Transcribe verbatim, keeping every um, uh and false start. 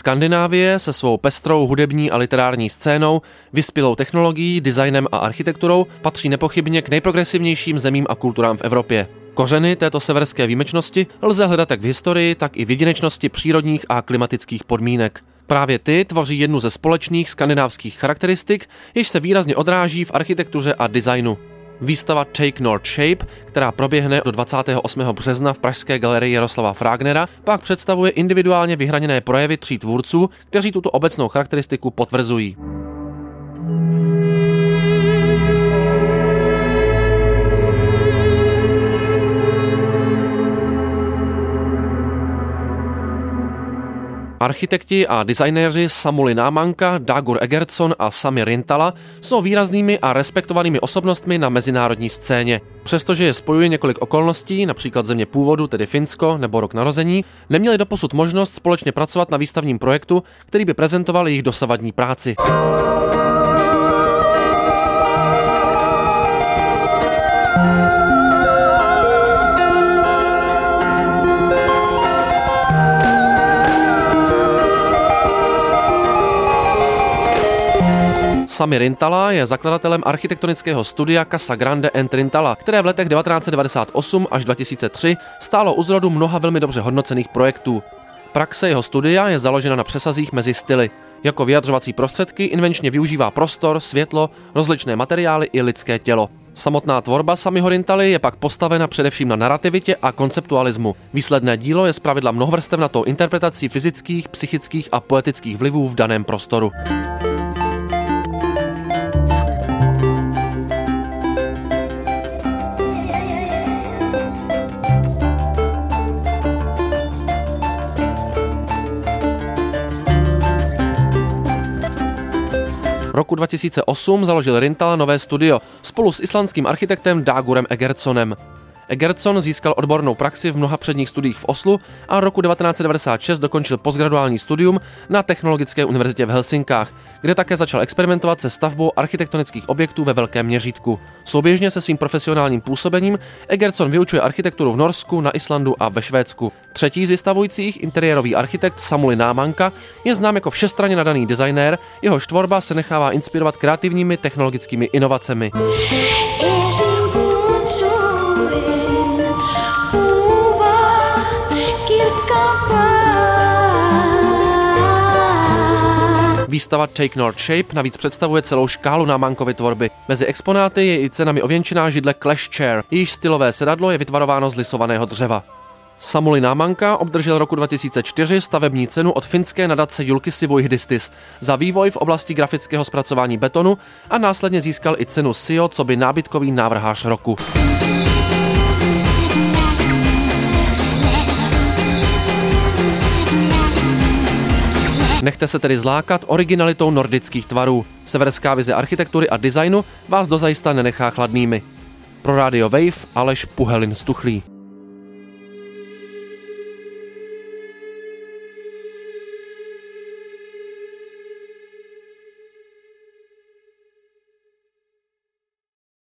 Skandinávie se svou pestrou hudební a literární scénou, vyspělou technologií, designem a architekturou patří nepochybně k nejprogresivnějším zemím a kulturám v Evropě. Kořeny této severské výjimečnosti lze hledat jak v historii, tak i v jedinečnosti přírodních a klimatických podmínek. Právě ty tvoří jednu ze společných skandinávských charakteristik, jež se výrazně odráží v architektuře a designu. Výstava Take North Shape, která proběhne do dvacátého osmého března v pražské galerii Jaroslava Fragnera, pak představuje individuálně vyhraněné projevy tří tvůrců, kteří tuto obecnou charakteristiku potvrzují. Architekti a designéři Samuli Námanka, Dagur Egertsson a Sami Rintala jsou výraznými a respektovanými osobnostmi na mezinárodní scéně. Přestože je spojuje několik okolností, například země původu, tedy Finsko nebo rok narození, neměli doposud možnost společně pracovat na výstavním projektu, který by prezentoval jejich dosavadní práci. Sami Rintala je zakladatelem architektonického studia Casa Grande and Rintala, které v letech devatenáct set devadesát osm až dva tisíce tři stálo u zrodu mnoha velmi dobře hodnocených projektů. Praxe jeho studia je založena na přesazích mezi styly. Jako vyjadřovací prostředky invenčně využívá prostor, světlo, rozličné materiály i lidské tělo. Samotná tvorba Samiho Rintaly je pak postavena především na narativitě a konceptualismu. Výsledné dílo je zpravidla mnohovrstevnatou interpretací fyzických, psychických a poetických vlivů v daném prostoru. Roku dva tisíce osm založil Rintala nové studio spolu s islandským architektem Dagurem Egertssonem. Egertsson získal odbornou praxi v mnoha předních studiích v Oslu a roku devatenáct set devadesát šest dokončil postgraduální studium na Technologické univerzitě v Helsinkách, kde také začal experimentovat se stavbou architektonických objektů ve velkém měřítku. Souběžně se svým profesionálním působením Egertsson vyučuje architekturu v Norsku, na Islandu a ve Švédsku. Třetí z vystavujících, interiérový architekt Samuli Námanka, je znám jako všestranně nadaný designér, jehož tvorba se nechává inspirovat kreativními technologickými inovacemi. Výstava Take North Shape navíc představuje celou škálu Námankovy tvorby. Mezi exponáty je i cenami ověnčená židle Clash Chair, jejíž stylové sedadlo je vytvarováno z lisovaného dřeva. Samuli Námanka obdržel roku dva tisíce čtyři stavební cenu od finské nadace Julkisi Vuihdistis za vývoj v oblasti grafického zpracování betonu a následně získal i cenu S I O coby nábytkový návrhář roku. Nechte se tedy zlákat originalitou nordických tvarů. Severská vize architektury a designu vás dozajista nenechá chladnými. Pro Radio Wave Aleš Puhelin Stuchlý.